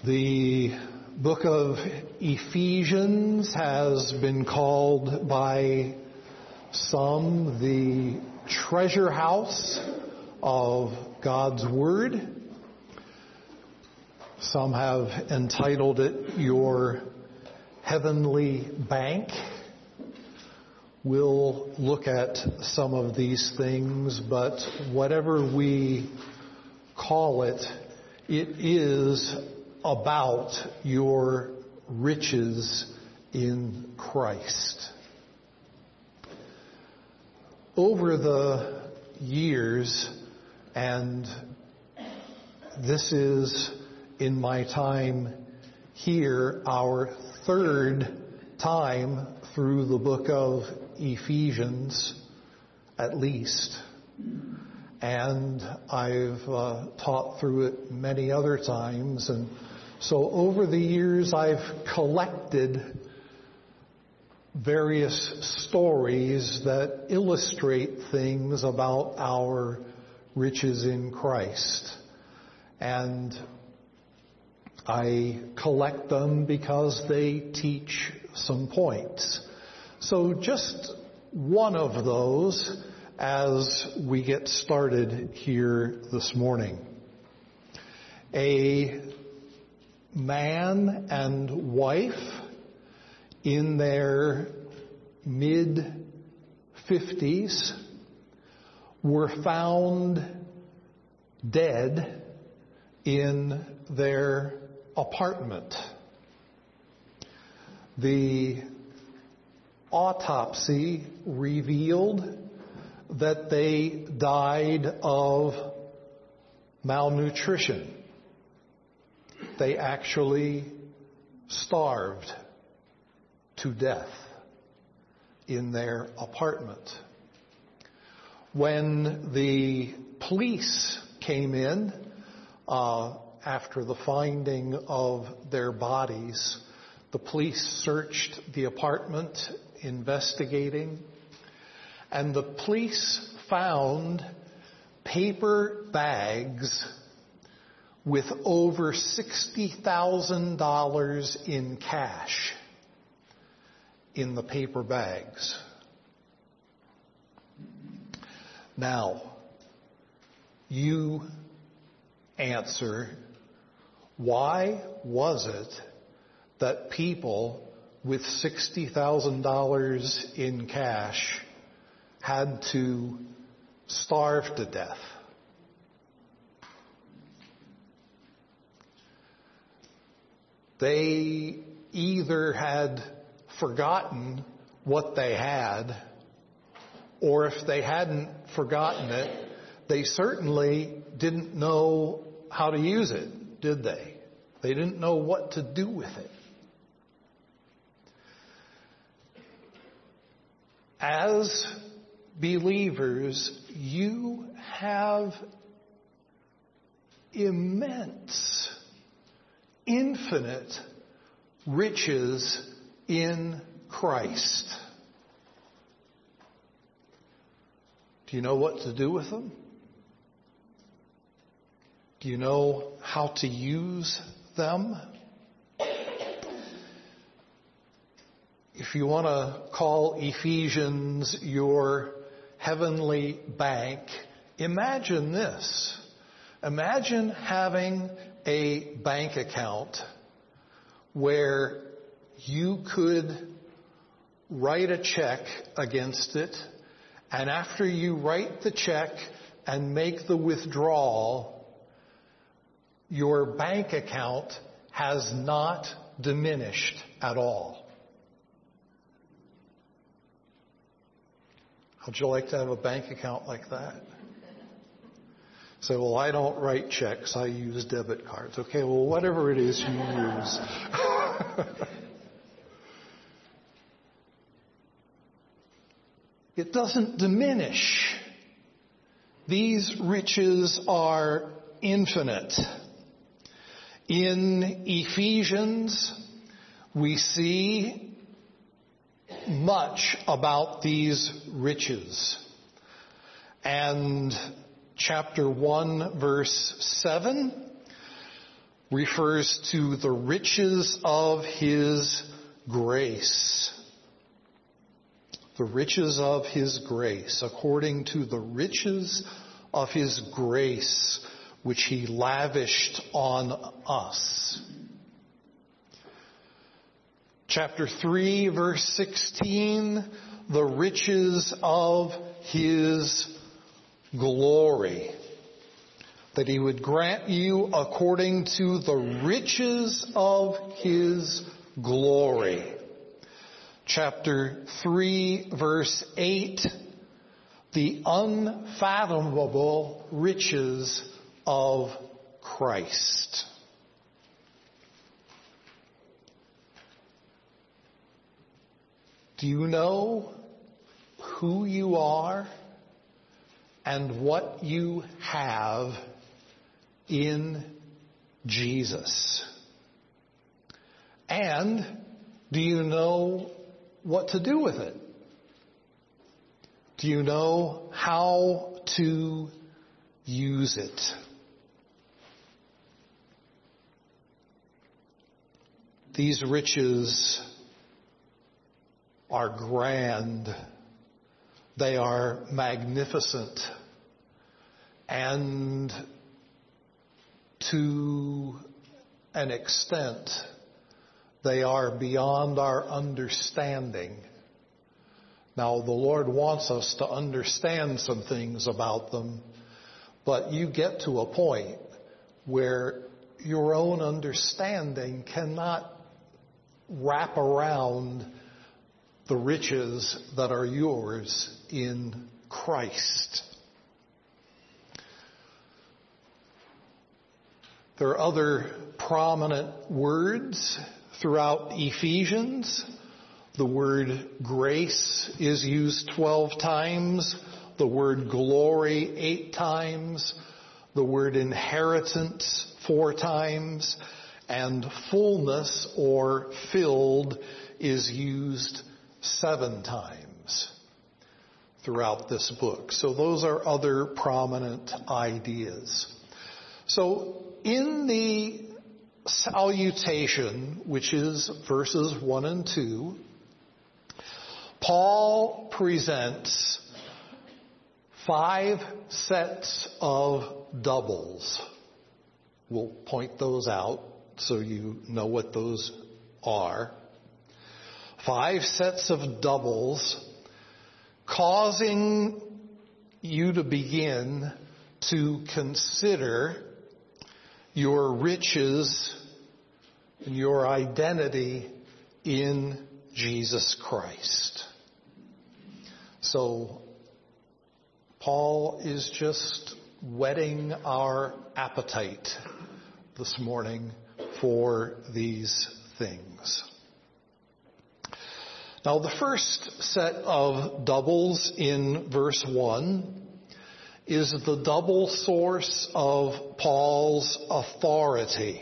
The book of Ephesians has been called by some the treasure house of God's Word. Some have entitled it your heavenly bank. We'll look at some of these things, but whatever we call it, it is about your riches in Christ. Over the years, and this is in my time here, our third time through the book of Ephesians, at least. And I've taught through it many other times. And so over the years, I've collected various stories that illustrate things about our riches in Christ. And I collect them because they teach some points. So just one of those as we get started here this morning. A man and wife in their mid-50s were found dead in their apartment. The autopsy revealed that they died of malnutrition. They actually starved to death in their apartment. When the police came in after the finding of their bodies, the police searched the apartment, investigating, and the police found paper bags with over $60,000 in cash in the paper bags. Now, you answer, why was it that people with $60,000 in cash had to starve to death? They either had forgotten what they had, or if they hadn't forgotten it, they certainly didn't know how to use it, did they? They didn't know what to do with it. As believers, you have immense, infinite riches in Christ. Do you know what to do with them? Do you know how to use them? If you want to call Ephesians your heavenly bank, imagine this. Imagine having a bank account where you could write a check against it, and after you write the check and make the withdrawal, your bank account has not diminished at all. How'd you like to have a bank account like that? Say, well, I don't write checks, I use debit cards. Okay, well, whatever it is you use. It doesn't diminish. These riches are infinite. In Ephesians, we see much about these riches. And chapter 1, verse 7, refers to the riches of His grace. The riches of His grace, according to the riches of His grace, which He lavished on us. Chapter 3, verse 16, the riches of His glory, that He would grant you according to the riches of His glory. Chapter 3, verse 8, the unfathomable riches of Christ. Do you know who you are and what you have in Jesus? And do you know what to do with it? Do you know how to use it? These riches are grand. They are magnificent. And to an extent, they are beyond our understanding. Now, the Lord wants us to understand some things about them, but you get to a point where your own understanding cannot wrap around the riches that are yours in Christ. There are other prominent words throughout Ephesians. The word grace is used 12 times. The word glory 8 times. The word inheritance 4 times. And fullness or filled is used 7 times throughout this book. So those are other prominent ideas. So in the salutation, which is verses 1 and 2, Paul presents 5 sets of doubles. We'll point those out so you know what those are. 5 sets of doubles, causing you to begin to consider your riches and your identity in Jesus Christ. So, Paul is just whetting our appetite this morning for these things. Now, the first set of doubles in verse 1 is the double source of Paul's authority.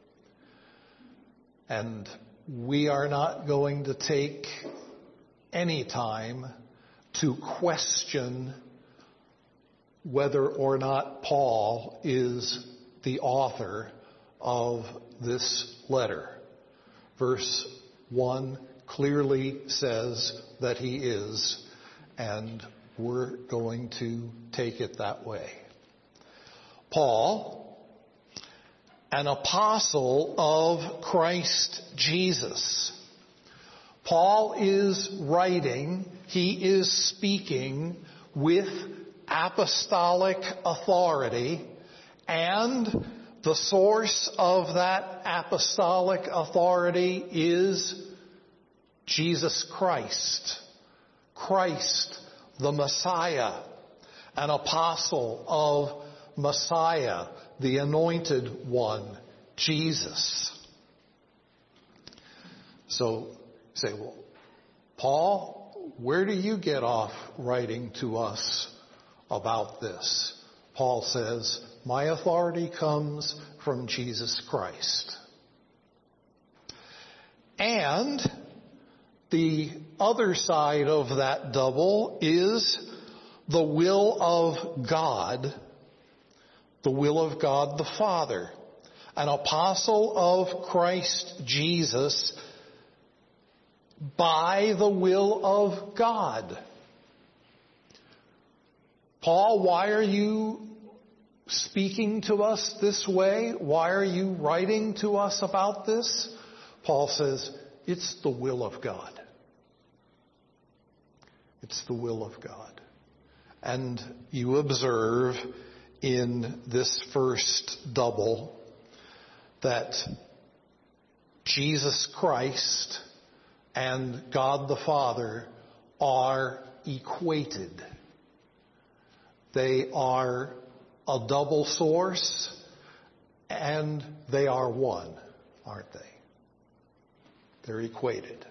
And we are not going to take any time to question whether or not Paul is the author of this letter. Verse 1 clearly says that he is, and we're going to take it that way. Paul, an apostle of Christ Jesus. Paul is writing, he is speaking with apostolic authority, and the source of that apostolic authority is Jesus Christ. Christ, the Messiah, an apostle of Messiah, the anointed one, Jesus. So you say, well, Paul, where do you get off writing to us about this? Paul says, my authority comes from Jesus Christ. And the other side of that double is the will of God the Father. an apostle of Christ Jesus by the will of God. Paul, why are you speaking to us this way? Why are you writing to us about this? Paul says, it's the will of God. It's the will of God. And you observe in this first double that Jesus Christ and God the Father are equated. They are a double source, and they are one, aren't they? They're equated.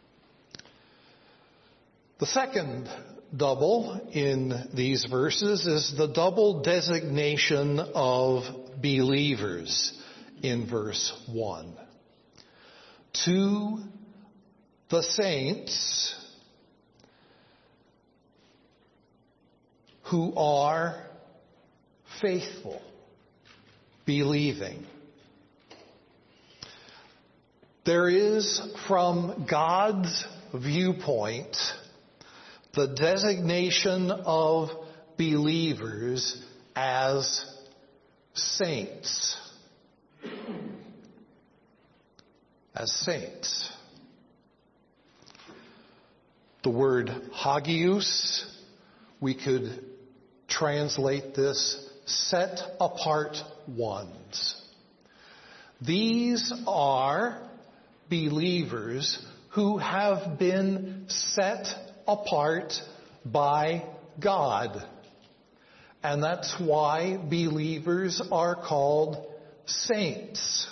The second double in these verses is the double designation of believers in verse 1. To the saints who are faithful, believing. There is, from God's viewpoint, the designation of believers as saints. As saints. The word hagios, we could translate this set apart ones. These are believers who have been set apart by God. And that's why believers are called saints.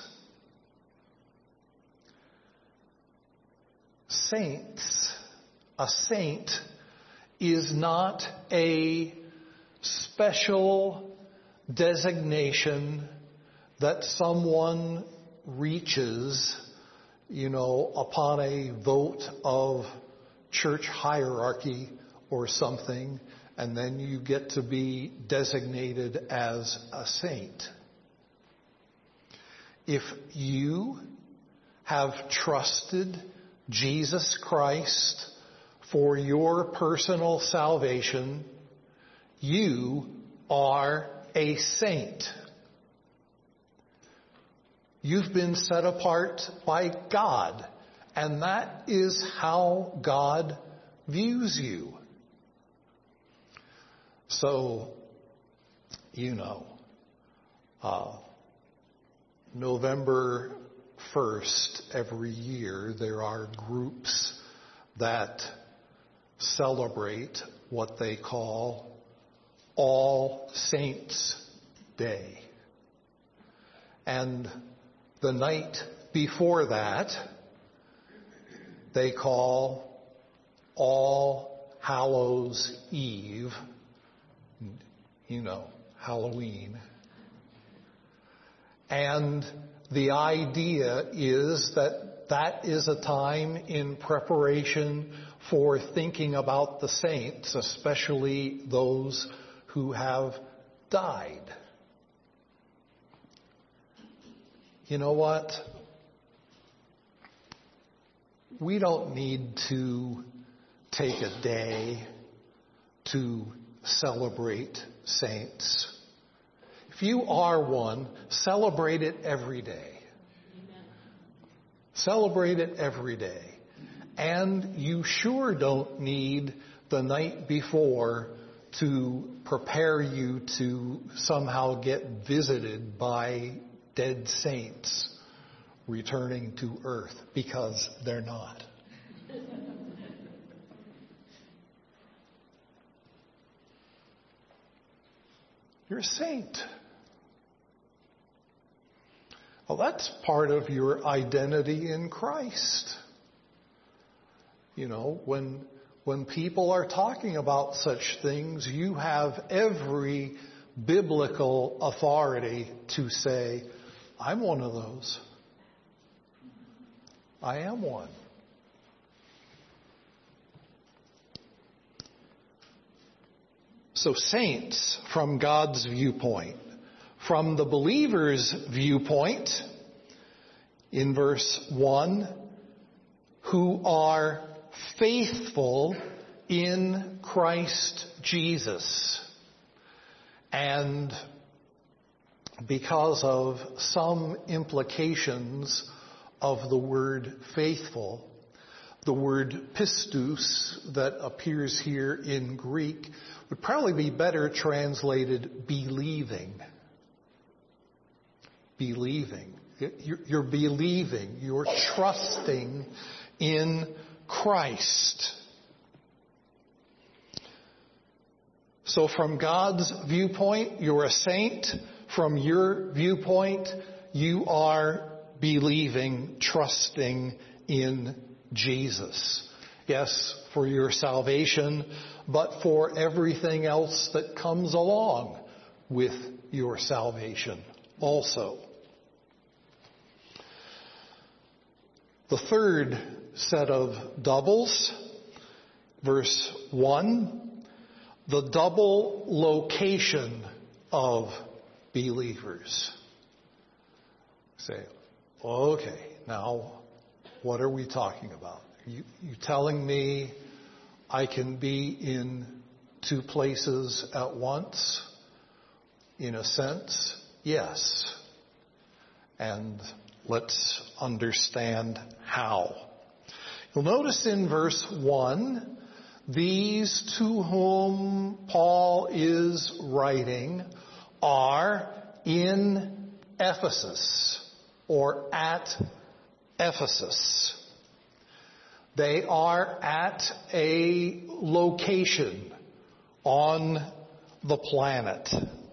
Saints. A saint is not a special designation that someone reaches, upon a vote of church hierarchy or something, and then you get to be designated as a saint. If you have trusted Jesus Christ for your personal salvation, you are a saint. You've been set apart by God, and that is how God views you. So, November 1st every year there are groups that celebrate what they call All Saints Day. And the night before that, they call All Hallows Eve, Halloween. And the idea is that is a time in preparation for thinking about the saints, especially those who have died. You know what? We don't need to take a day to celebrate saints. If you are one, celebrate it every day. Celebrate it every day. And you sure don't need the night before to prepare you to somehow get visited by dead saints returning to earth, because they're not. You're a saint. Well, that's part of your identity in Christ. When people are talking about such things, you have every biblical authority to say, I'm one of those. I am one. So saints, from God's viewpoint, From the believer's viewpoint, in verse 1, who are faithful in Christ Jesus. And because of some implications of the word faithful, the word pistos that appears here in Greek would probably be better translated believing. Believing. You're believing. You're trusting in Christ. So from God's viewpoint, you're a saint. From your viewpoint, you are believing, trusting in Jesus. Yes, for your salvation, but for everything else that comes along with your salvation also. The third set of doubles, verse 1, the double location of believers. Say, okay, now what are we talking about? You telling me I can be in two places at once? In a sense, yes. And let's understand how. You'll notice in verse 1, these to whom Paul is writing are in Ephesus, or at Ephesus. They are at a location on the planet.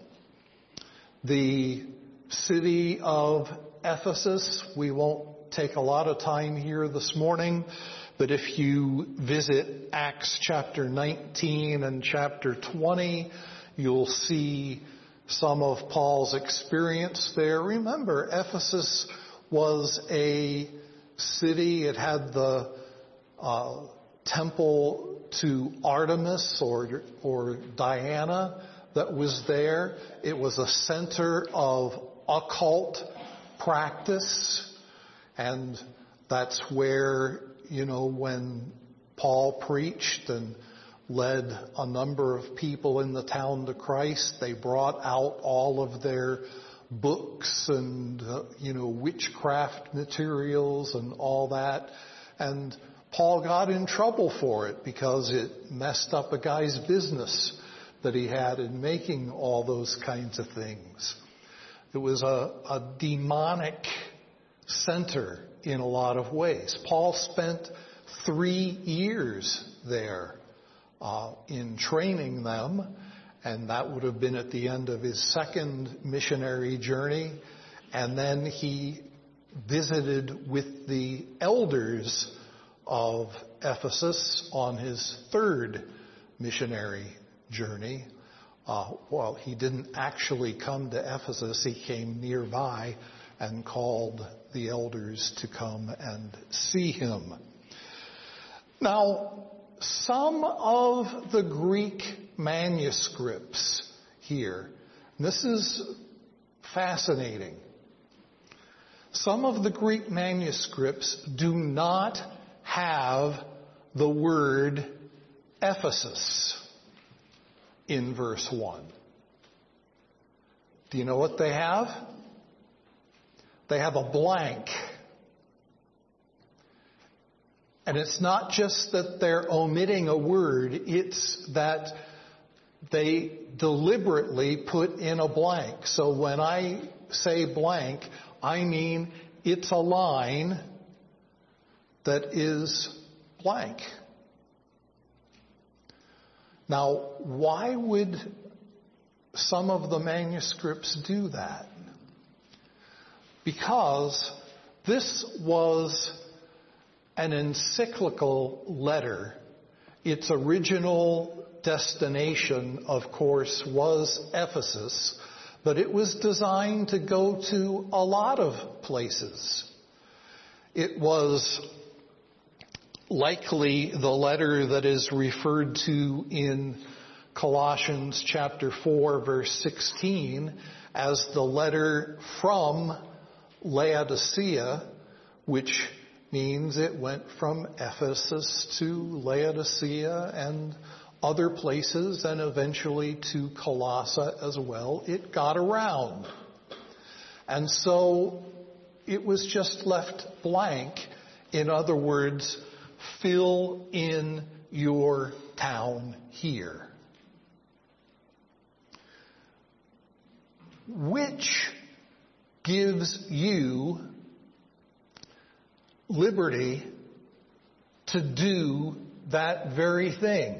The city of Ephesus, we won't take a lot of time here this morning, but if you visit Acts chapter 19 and chapter 20, you'll see some of Paul's experience there. Remember, Ephesus was a city. It had the temple to Artemis or Diana that was there. It was a center of occult practice, and that's where, when Paul preached and led a number of people in the town to Christ, they brought out all of their books and, witchcraft materials and all that. And Paul got in trouble for it because it messed up a guy's business that he had in making all those kinds of things. It was a demonic center in a lot of ways. Paul spent 3 years there in training them, and that would have been at the end of his second missionary journey. And then he visited with the elders of Ephesus on his third missionary journey. Well, he didn't actually come to Ephesus. He came nearby and called the elders to come and see him. Now, some of the Greek manuscripts here, and this is fascinating, some of the Greek manuscripts do not have the word Ephesus in verse 1. Do you know what they have? They have a blank. And it's not just that they're omitting a word, it's that they deliberately put in a blank. So when I say blank, I mean it's a line that is blank. Now, why would some of the manuscripts do that? Because this was an encyclical letter. Its original destination, of course, was Ephesus, but it was designed to go to a lot of places. It was likely the letter that is referred to in Colossians chapter 4, verse 16, as the letter from Laodicea, which means it went from Ephesus to Laodicea and other places and eventually to Colossae as well. It got around. And so it was just left blank. In other words, fill in your town here. Which gives you liberty to do that very thing.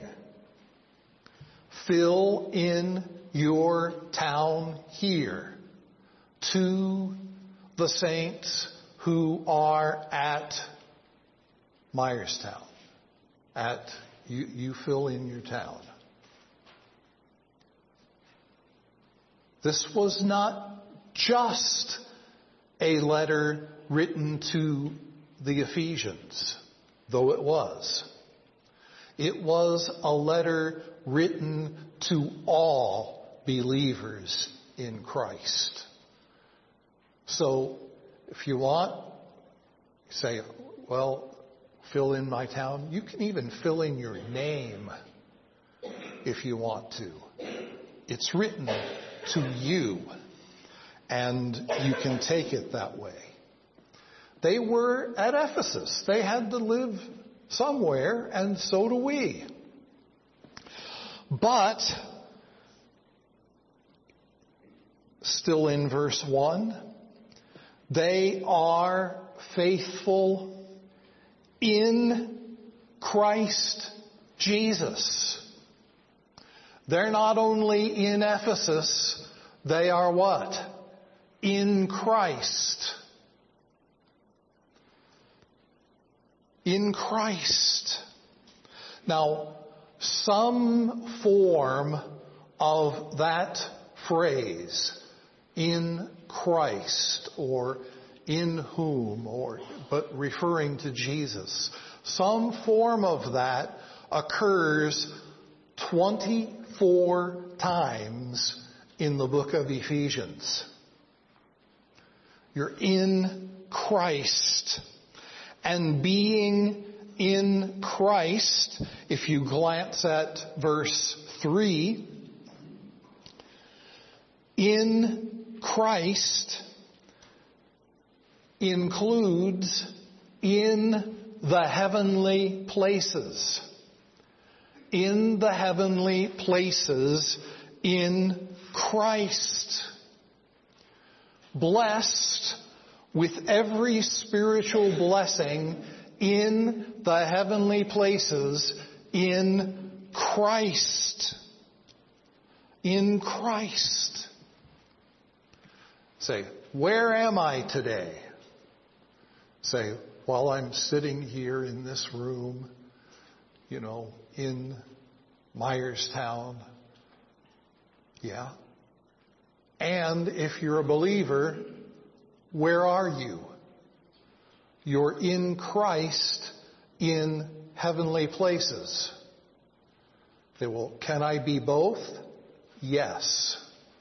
Fill in your town here to the saints who are at Myerstown. You fill in your town. This was not just a letter written to the Ephesians, though it was. It was a letter written to all believers in Christ. So, if you want, say, well, fill in my town. You can even fill in your name if you want to. It's written to you, and you can take it that way. They were at Ephesus. They had to live somewhere, and so do we. But, still in verse 1, they are faithful in Christ Jesus. They're not only in Ephesus, they are what? In Christ. In Christ. Now, some form of that phrase, in Christ, or in whom, but referring to Jesus, some form of that occurs 24 times in the book of Ephesians. You're in Christ. And being in Christ, if you glance at verse 3, in Christ includes in the heavenly places. In the heavenly places in Christ. Blessed with every spiritual blessing in the heavenly places in Christ. In Christ. Say, where am I today? Say, while I'm sitting here in this room, in Myerstown. Yeah. And if you're a believer, where are you? You're in Christ in heavenly places. Say, well, can I be both? Yes.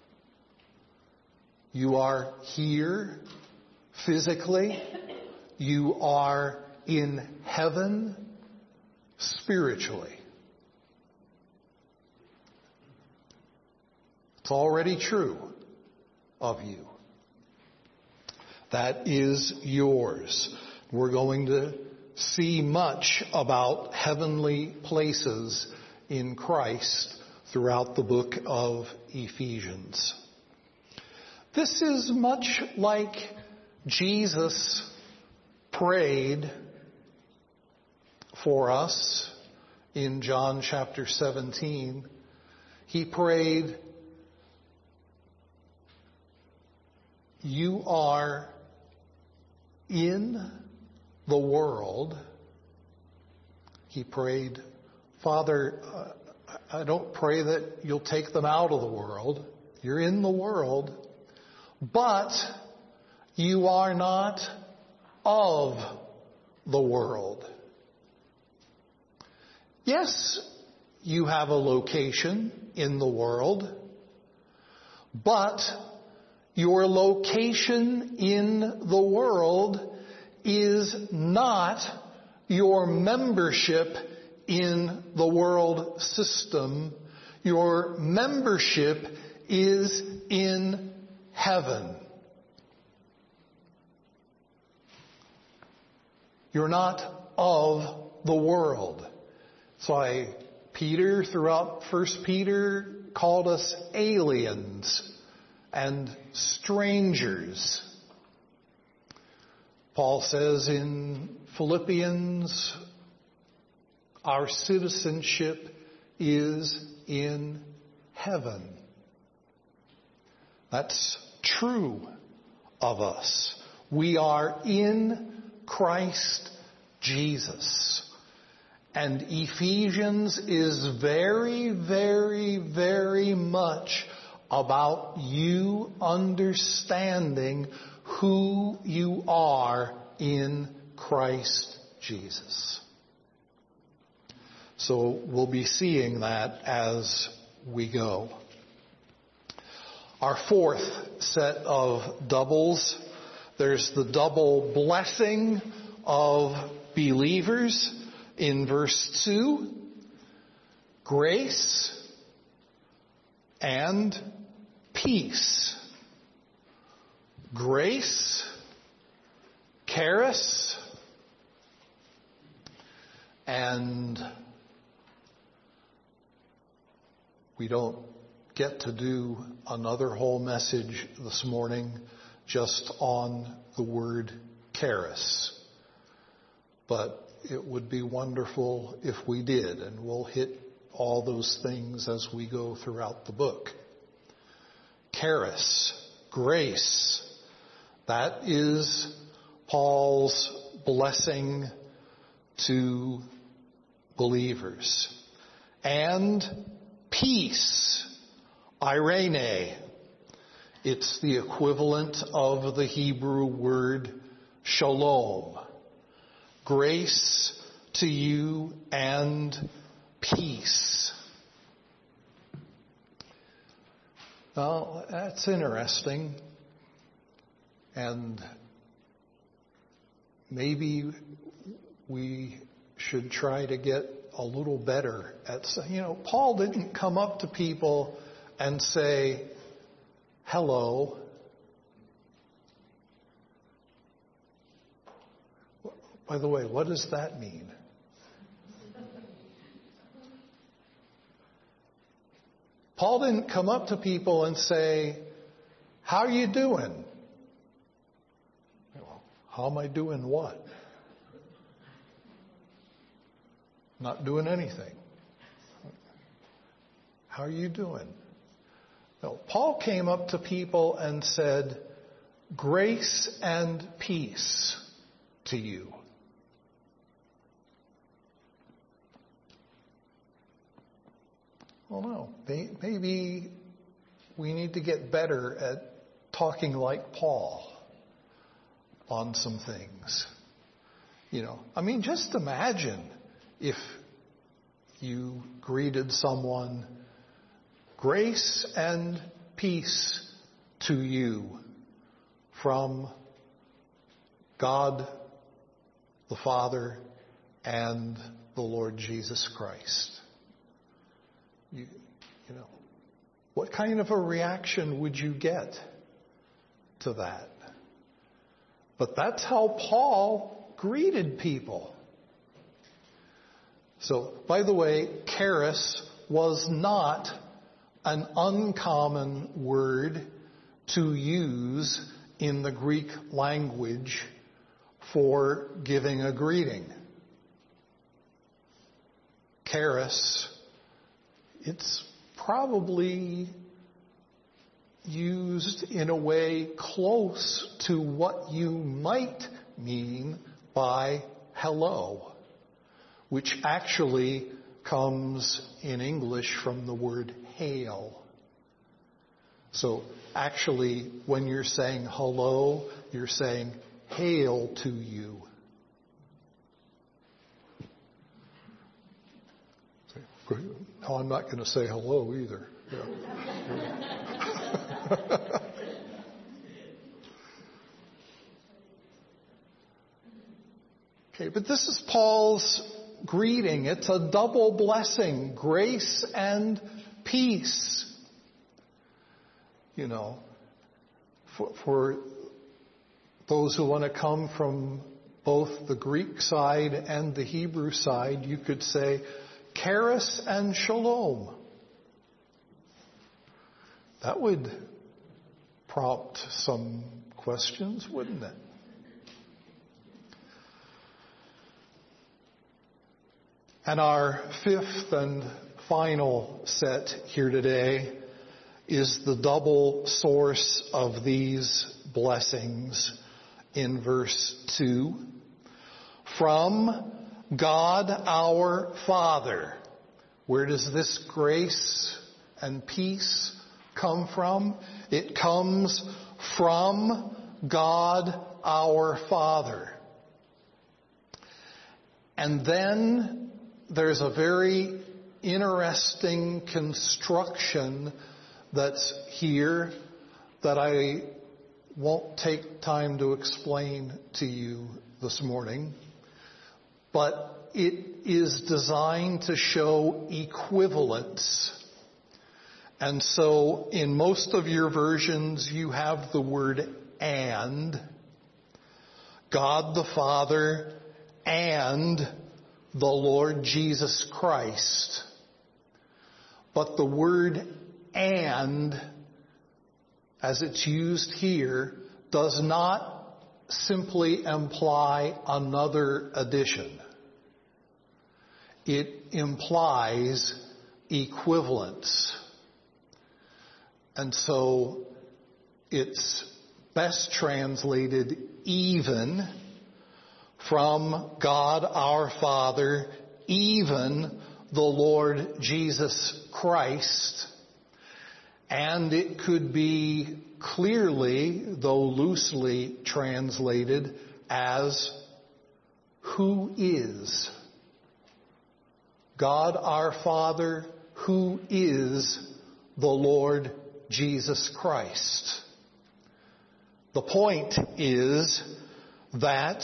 You are here physically. You are in heaven spiritually. It's already true of you. That is yours. We're going to see much about heavenly places in Christ throughout the book of Ephesians. This is much like Jesus prayed for us in John chapter 17. He prayed, "You are in the world." He prayed, "Father, I don't pray that you'll take them out of the world. You're in the world, but you are not of the world." Yes, you have a location in the world, but your location in the world is not your membership in the world system. Your membership is in heaven. You're not of the world. That's why Peter, throughout 1 Peter, called us aliens and strangers. Paul says in Philippians, our citizenship is in heaven. That's true of us. We are in Christ Jesus. And Ephesians is very, very, very much about you understanding who you are in Christ Jesus. So we'll be seeing that as we go. Our fourth set of doubles, there's the double blessing of believers in verse 2. Grace and peace. Grace, charis, and we don't get to do another whole message this morning just on the word charis. But it would be wonderful if we did, and we'll hit all those things as we go throughout the book. Charis, grace, that is Paul's blessing to believers. And peace, eirene. It's the equivalent of the Hebrew word shalom. Grace to you and peace. Well, that's interesting. And maybe we should try to get a little better at, Paul didn't come up to people and say, hello. By the way, what does that mean? Paul didn't come up to people and say, how are you doing? How am I doing what? Not doing anything. How are you doing? No, Paul came up to people and said, grace and peace to you. Well, no, maybe we need to get better at talking like Paul on some things. Just imagine if you greeted someone, grace and peace to you from God the Father and the Lord Jesus Christ. What kind of a reaction would you get to that? But that's how Paul greeted people. So, by the way, charis was not an uncommon word to use in the Greek language for giving a greeting. Charis, it's probably used in a way close to what you might mean by hello, which actually comes in English from the word hail. So actually, when you're saying hello, you're saying hail to you. Oh, I'm not going to say hello either. Yeah. Okay, but this is Paul's greeting. It's a double blessing, grace and peace. You know, for those who want to come from both the Greek side and the Hebrew side, you could say charis and shalom. That would prompt some questions, wouldn't it? And our fifth and final set here today is the double source of these blessings in verse 2. From God our Father. Where does this grace and peace come from? It comes from God our Father. And then there's a very interesting construction that's here that I won't take time to explain to you this morning, but it is designed to show equivalence. And so in most of your versions you have the word and, God the Father and the Lord Jesus Christ. But the word and, as it's used here, does not simply imply another addition. It implies equivalence. And so it's best translated even, from God our Father, even the Lord Jesus Christ. And it could be clearly, though loosely translated, as who is. God our Father, who is the Lord Jesus Christ. The point is that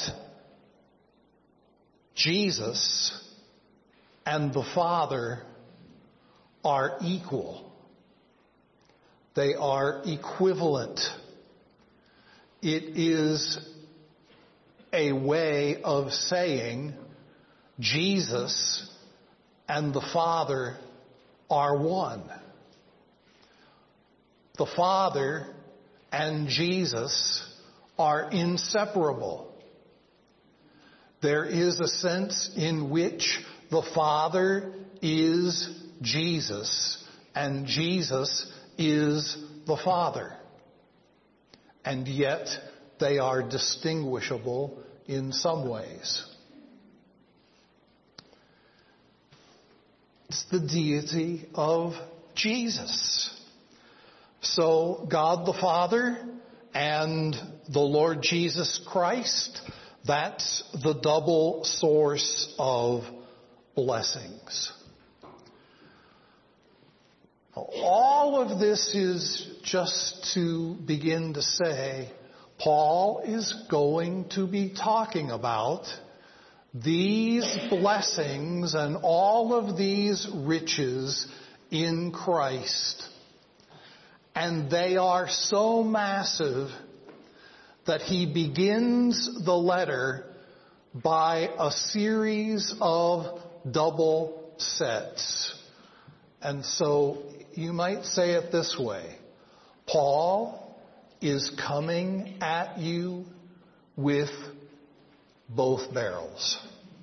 Jesus and the Father are equal. They are equivalent. It is a way of saying Jesus and the Father are one. The Father and Jesus are inseparable. There is a sense in which the Father is Jesus and Jesus is the Father. And yet they are distinguishable in some ways. It's the deity of Jesus. So God the Father and the Lord Jesus Christ, that's the double source of blessings. All of this is just to begin to say, Paul is going to be talking about these blessings and all of these riches in Christ. And they are so massive that he begins the letter by a series of double sets. And so you might say it this way: Paul is coming at you with both barrels.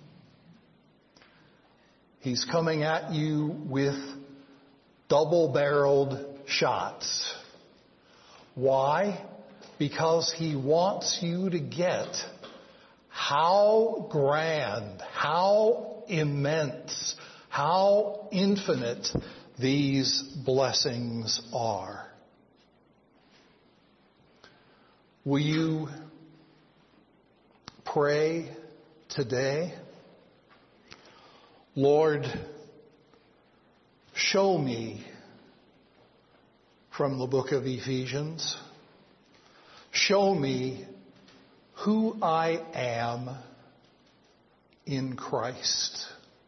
He's coming at you with double-barreled shots. Why? Because he wants you to get how grand, how immense, how infinite these blessings are. Will you pray today? Lord, show me from the book of Ephesians, show me who I am in Christ.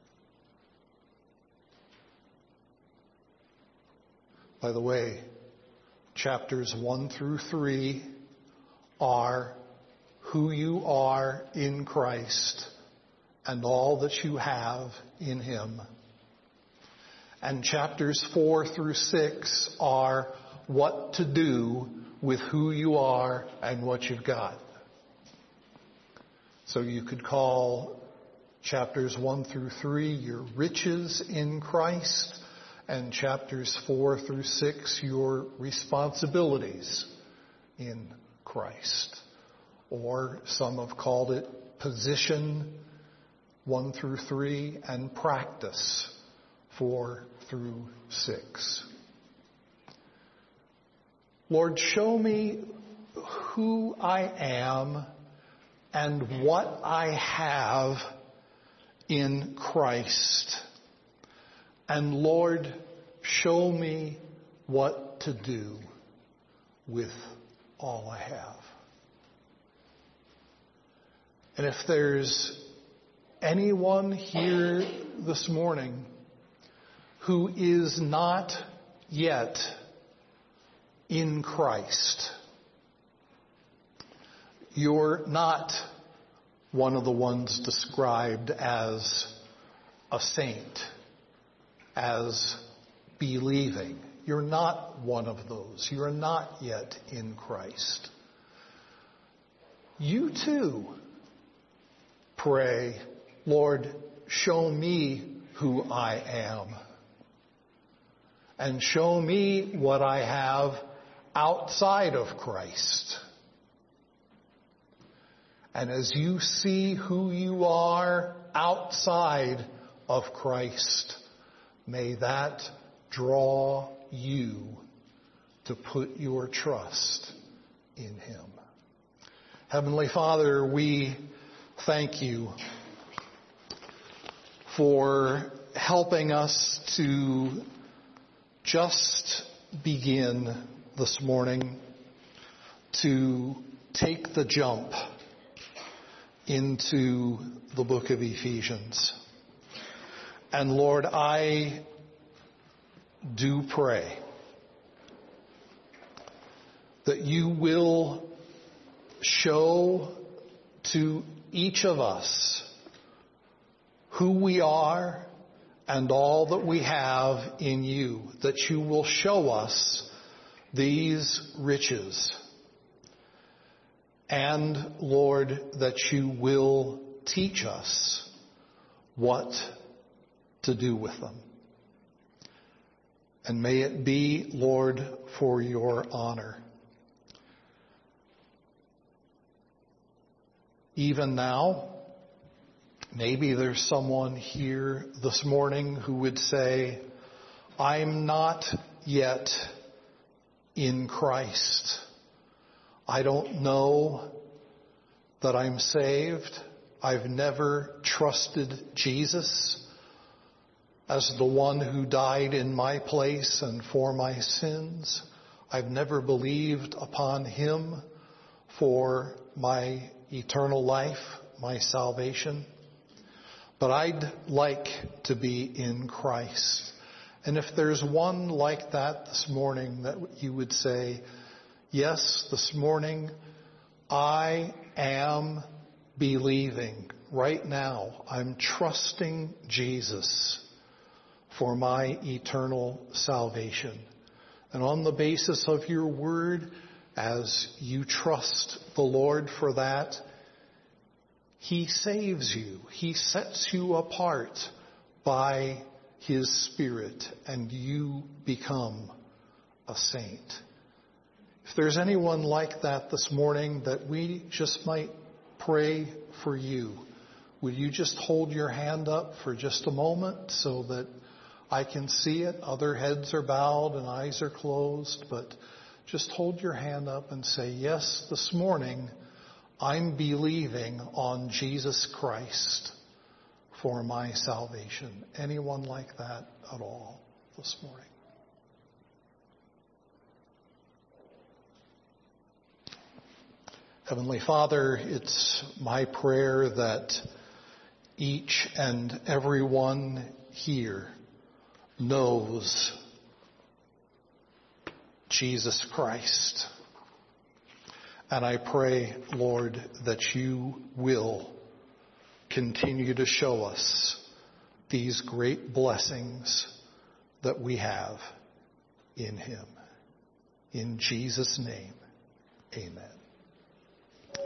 By the way, chapters 1 through 3 are who you are in Christ and all that you have in Him. And chapters 4 through 6 are what to do with who you are and what you've got. So you could call chapters 1 through 3 your riches in Christ, and chapters 4 through 6 your responsibilities in Christ. Or some have called it position 1 through 3 and practice 4 through 6. Lord, show me who I am and what I have in Christ. And Lord, show me what to do with all I have. And if there's anyone here this morning who is not yet in Christ, you're not one of the ones described as a saint, as believing. You're not one of those. You're not yet in Christ. You too pray, Lord, show me who I am. And show me what I have outside of Christ. And as you see who you are outside of Christ, may that draw you to put your trust in Him. Heavenly Father, we thank you for helping us to just begin this morning to take the jump into the book of Ephesians. And Lord, I do pray that you will show to each of us who we are and all that we have in you, that you will show us these riches. And, Lord, that you will teach us what to do with them. And may it be, Lord, for your honor. Even now, maybe there's someone here this morning who would say, I'm not yet in Christ. I don't know that I'm saved. I've never trusted Jesus as the one who died in my place and for my sins. I've never believed upon Him for my eternal life, my salvation. But I'd like to be in Christ. And if there's one like that this morning that you would say, yes, this morning I am believing right now. I'm trusting Jesus for my eternal salvation. And on the basis of your word, as you trust the Lord for that, He saves you. He sets you apart by His Spirit, and you become a saint. If there's anyone like that this morning that we just might pray for you, would you just hold your hand up for just a moment so that I can see it? Other heads are bowed and eyes are closed, but just hold your hand up and say, yes, this morning I'm believing on Jesus Christ for my salvation. Anyone like that at all? this morning. Heavenly Father, it's my prayer that each and every one here knows Jesus Christ. And I pray, Lord, that you will continue to show us these great blessings that we have in him. In Jesus' name, amen.